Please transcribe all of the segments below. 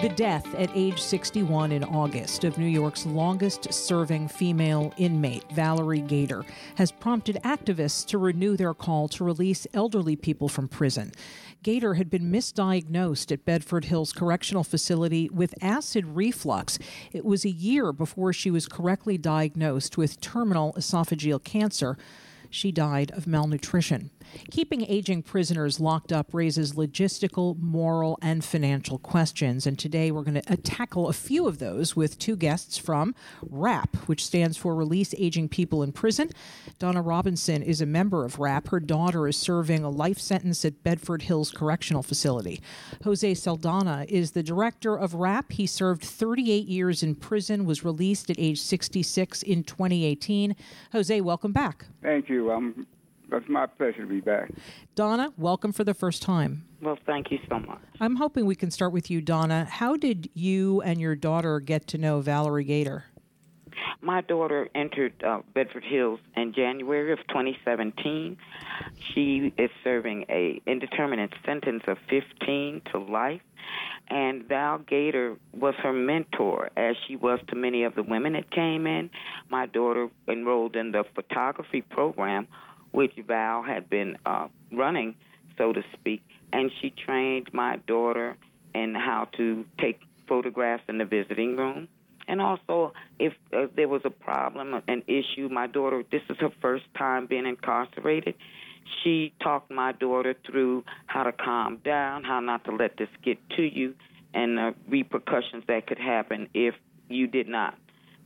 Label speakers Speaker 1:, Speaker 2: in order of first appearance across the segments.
Speaker 1: The death at age 61 in August of New York's longest-serving female inmate, Valerie Gator, has prompted activists to renew their call to release elderly people from prison. Gator had been misdiagnosed at Bedford Hills Correctional Facility with acid reflux. It was a year before she was correctly diagnosed with terminal esophageal cancer. She died of malnutrition. Keeping aging prisoners locked up raises logistical, moral, and financial questions. And today we're going to tackle a few of those with two guests from RAP, which stands for Release Aging People in Prison. Donna Robinson is a member of RAP. Her daughter is serving a life sentence at Bedford Hills Correctional Facility. Jose Saldana is the director of RAP. He served 38 years in prison, was released at age 66 in 2018. Jose, welcome back.
Speaker 2: Thank you. It's my pleasure to be back.
Speaker 1: Donna, welcome for the first time.
Speaker 3: Well, thank you so much.
Speaker 1: I'm hoping we can start with you, Donna. How did you and your daughter get to know Valerie Gator?
Speaker 3: My daughter entered Bedford Hills in January of 2017. She is serving a indeterminate sentence of 15 to life. And Val Gator was her mentor, as she was to many of the women that came in. My daughter enrolled in the photography program, which Val had been running, so to speak, and she trained my daughter in how to take photographs in the visiting room. And also, if there was a problem, an issue, my daughter, this is her first time being incarcerated, she talked my daughter through how to calm down, how not to let this get to you, and the repercussions that could happen if you did not,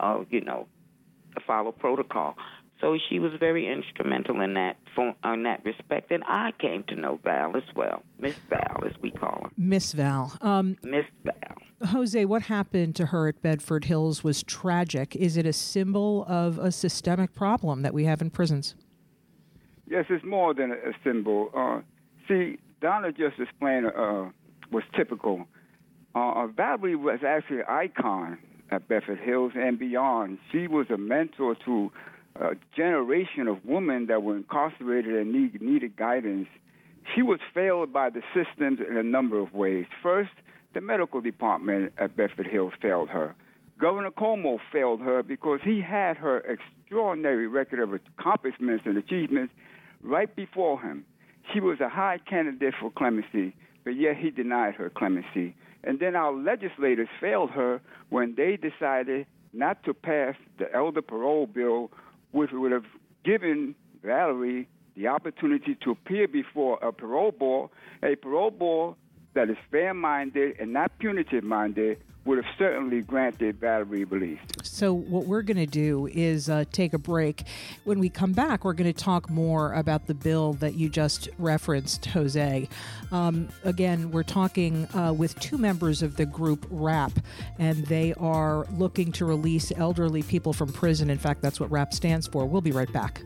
Speaker 3: follow protocol. So she was very instrumental in that respect, and I came to know Val as well, Miss Val, as we call her.
Speaker 1: Miss Val.
Speaker 3: Miss Val.
Speaker 1: Jose, what happened to her at Bedford Hills was tragic. Is it a symbol of a systemic problem that we have in prisons?
Speaker 2: Yes, it's more than a symbol. See, Donna just explained was typical. Valerie was actually an icon at Bedford Hills and beyond. She was a mentor to a generation of women that were incarcerated and needed guidance. She was failed by the systems in a number of ways. First, the medical department at Bedford Hills failed her. Governor Cuomo failed her because he had her extraordinary record of accomplishments and achievements right before him. She was a high candidate for clemency, but yet he denied her clemency. And then our legislators failed her when they decided not to pass the elder parole bill, which would have given Valerie the opportunity to appear before a parole board that is fair-minded and not punitive-minded would have certainly granted Valerie release.
Speaker 1: So what we're going to do is take a break. When we come back, we're going to talk more about the bill that you just referenced, Jose. Again, we're talking with two members of the group RAP, and they are looking to release elderly people from prison. In fact, that's what RAP stands for. We'll be right back.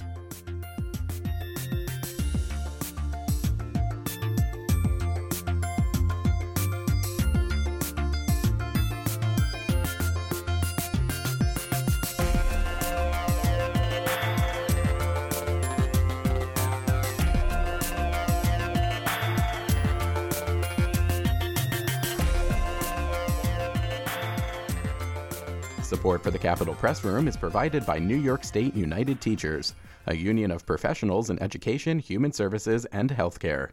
Speaker 4: Support for the Capitol Press Room is provided by New York State United Teachers, a union of professionals in education, human services, and healthcare.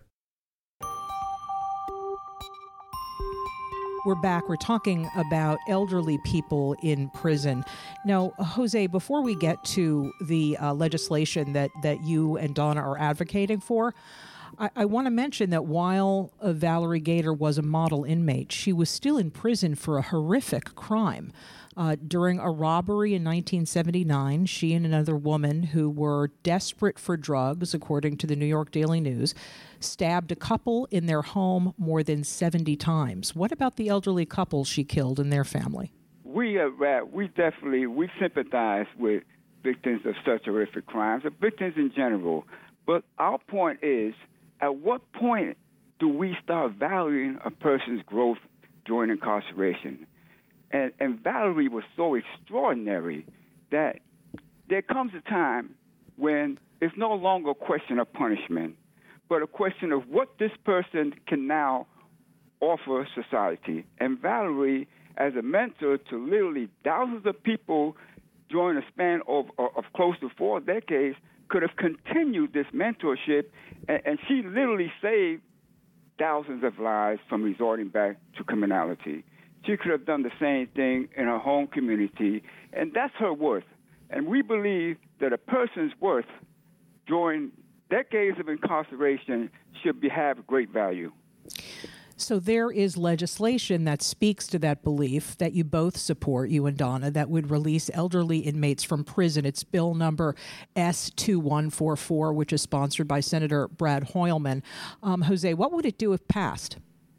Speaker 1: We're back. We're talking about elderly people in prison. Now, Jose, before we get to the legislation that you and Donna are advocating for, I want to mention that while Valerie Gator was a model inmate, she was still in prison for a horrific crime. During a robbery in 1979, she and another woman who were desperate for drugs, according to the New York Daily News, stabbed a couple in their home more than 70 times. What about the elderly couple she killed and their family?
Speaker 2: We at RAP, we sympathize with victims of such horrific crimes, or victims in general. But our point is, at what point do we start valuing a person's growth during incarceration? And Valerie was so extraordinary that there comes a time when it's no longer a question of punishment, but a question of what this person can now offer society. And Valerie, as a mentor to literally thousands of people during a span of close to 4 decades, could have continued this mentorship, and she literally saved thousands of lives from resorting back to criminality. She could have done the same thing in her home community, and that's her worth. And we believe that a person's worth during decades of incarceration should have great value.
Speaker 1: So there is legislation that speaks to that belief that you both support, you and Donna, that would release elderly inmates from prison. It's bill number S2144, which is sponsored by Senator Brad Hoylman. Jose, what would it do if passed?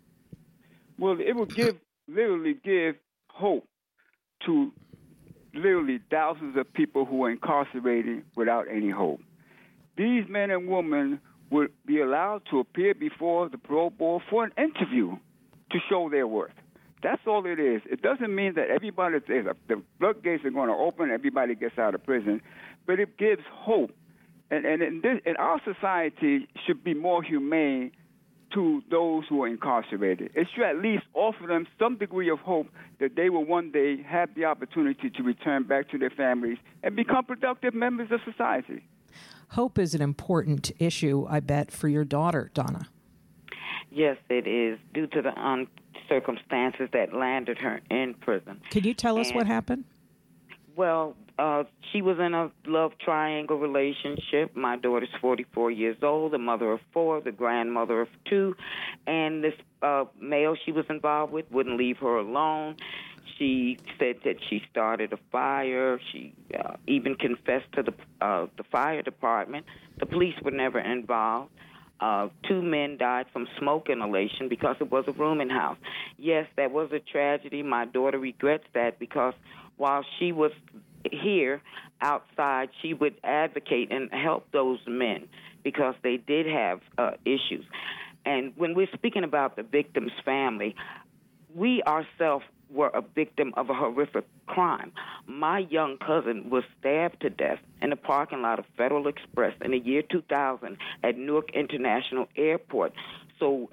Speaker 2: Well, it would literally give hope to literally thousands of people who are incarcerated without any hope. These men and women would be allowed to appear before the parole board for an interview to show their worth. That's all it is. It doesn't mean that the floodgates are going to open, everybody gets out of prison, but it gives hope. And our society should be more humane to those who are incarcerated. It should at least offer them some degree of hope that they will one day have the opportunity to return back to their families and become productive members of society.
Speaker 1: Hope is an important issue, I bet, for your daughter, Donna.
Speaker 3: Yes, it is, due to the circumstances that landed her in prison.
Speaker 1: Can you tell us what happened?
Speaker 3: Well, she was in a love triangle relationship. My daughter's 44 years old, the mother of 4, the grandmother of 2, and this male she was involved with wouldn't leave her alone. She said that she started a fire. She even confessed to the fire department. The police were never involved. 2 men died from smoke inhalation because it was a rooming house. Yes, that was a tragedy. My daughter regrets that because while she was here outside, she would advocate and help those men because they did have issues. And when we're speaking about the victim's family, we ourselves were a victim of a horrific crime. My young cousin was stabbed to death in the parking lot of Federal Express in the year 2000 at Newark International Airport. So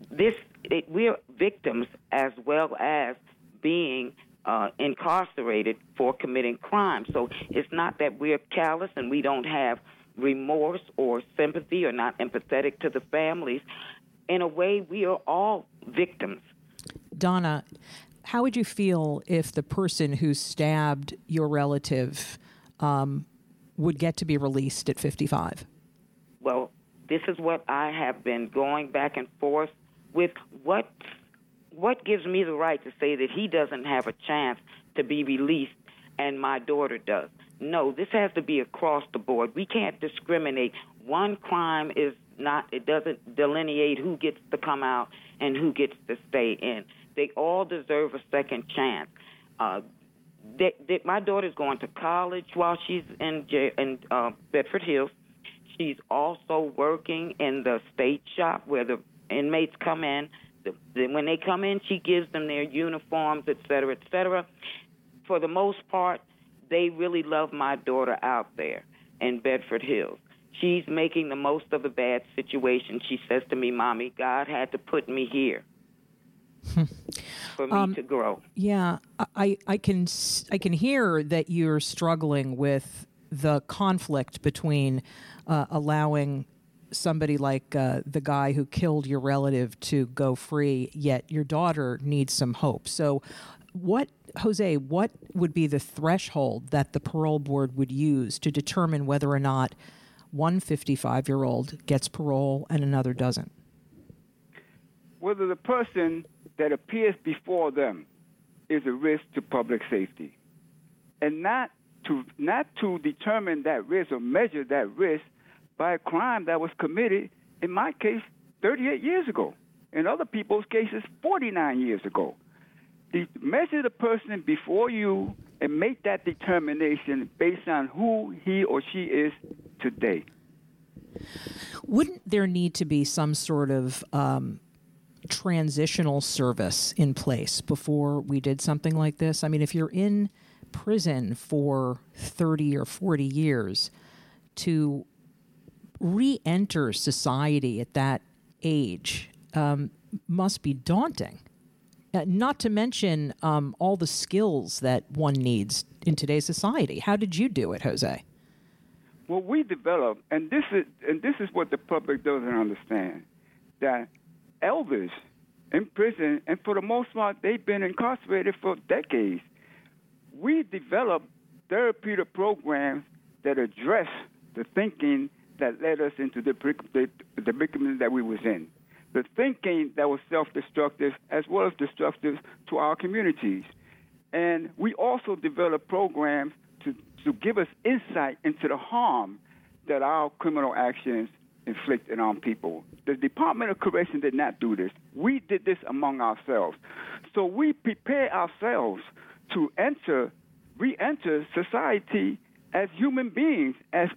Speaker 3: we're victims as well as being incarcerated for committing crime. So it's not that we're callous and we don't have remorse or sympathy or not empathetic to the families. In a way, we are all victims.
Speaker 1: Donna, how would you feel if the person who stabbed your relative would get to be released at 55?
Speaker 3: Well, this is what I have been going back and forth with. What gives me the right to say that he doesn't have a chance to be released and my daughter does? No, this has to be across the board. We can't discriminate. One crime it doesn't delineate who gets to come out and who gets to stay in. They all deserve a second chance. My daughter's going to college while she's in Bedford Hills. She's also working in the state shop where the inmates come in. When they come in, she gives them their uniforms, et cetera, et cetera. For the most part, they really love my daughter out there in Bedford Hills. She's making the most of a bad situation. She says to me, Mommy, God had to put me here for me to grow.
Speaker 1: Yeah, I can hear that you're struggling with the conflict between allowing somebody like the guy who killed your relative to go free, yet your daughter needs some hope. So Jose, what would be the threshold that the parole board would use to determine whether or not one 55-year-old gets parole and another doesn't?
Speaker 2: Whether the person that appears before them is a risk to public safety, and not to determine that risk or measure that risk by a crime that was committed, in my case, 38 years ago. In other people's cases, 49 years ago. Measure the person before you and make that determination based on who he or she is today.
Speaker 1: Wouldn't there need to be some sort of transitional service in place before we did something like this? I mean, if you're in prison for 30 or 40 years, to re-enter society at that age, must be daunting. Not to mention all the skills that one needs in today's society. How did you do it, Jose?
Speaker 2: Well, we developed, and this is what the public doesn't understand, that elders in prison, and for the most part, they've been incarcerated for decades. We developed therapeutic programs that address the thinking that led us into the predicament that we was in. The thinking that was self-destructive as well as destructive to our communities. And we also developed programs to give us insight into the harm that our criminal actions inflicted on people. The Department of Correction did not do this. We did this among ourselves. So we prepare ourselves to re-enter society as human beings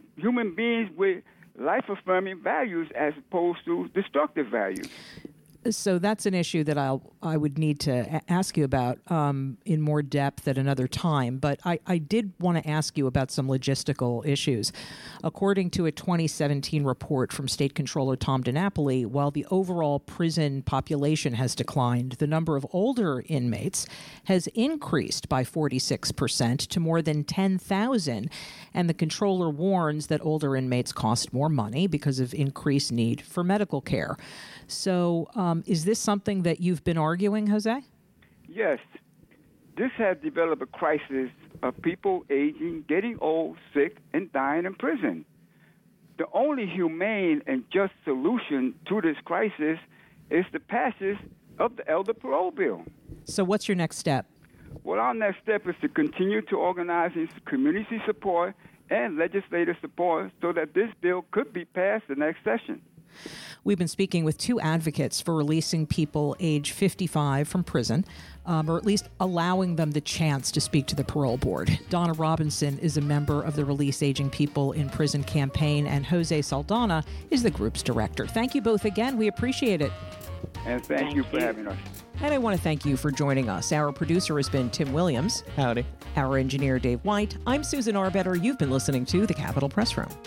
Speaker 2: with life-affirming values as opposed to destructive values.
Speaker 1: So that's an issue that I would need to ask you about in more depth at another time. But I did want to ask you about some logistical issues. According to a 2017 report from State Controller Tom DiNapoli, while the overall prison population has declined, the number of older inmates has increased by 46% to more than 10,000. And the controller warns that older inmates cost more money because of increased need for medical care. So is this something that you've been arguing, Jose?
Speaker 2: Yes. This has developed a crisis of people aging, getting old, sick, and dying in prison. The only humane and just solution to this crisis is the passage of the Elder Parole Bill.
Speaker 1: So what's your next step?
Speaker 2: Well, our next step is to continue to organize community support and legislative support so that this bill could be passed the next session.
Speaker 1: We've been speaking with two advocates for releasing people age 55 from prison, or at least allowing them the chance to speak to the parole board. Donna Robinson is a member of the Release Aging People in Prison campaign, and Jose Saldana is the group's director. Thank you both again. We appreciate it.
Speaker 2: And thank you for having us.
Speaker 1: And I want to thank you for joining us. Our producer has been Tim Williams.
Speaker 5: Howdy.
Speaker 1: Our engineer, Dave White. I'm Susan Arbetter. You've been listening to the Capitol Press Room.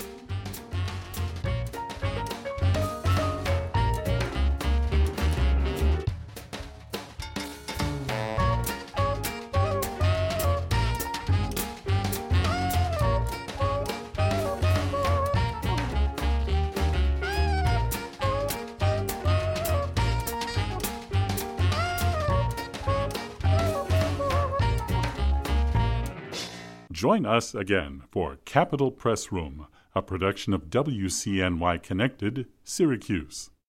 Speaker 6: Join us again for Capitol Press Room, a production of WCNY Connected, Syracuse.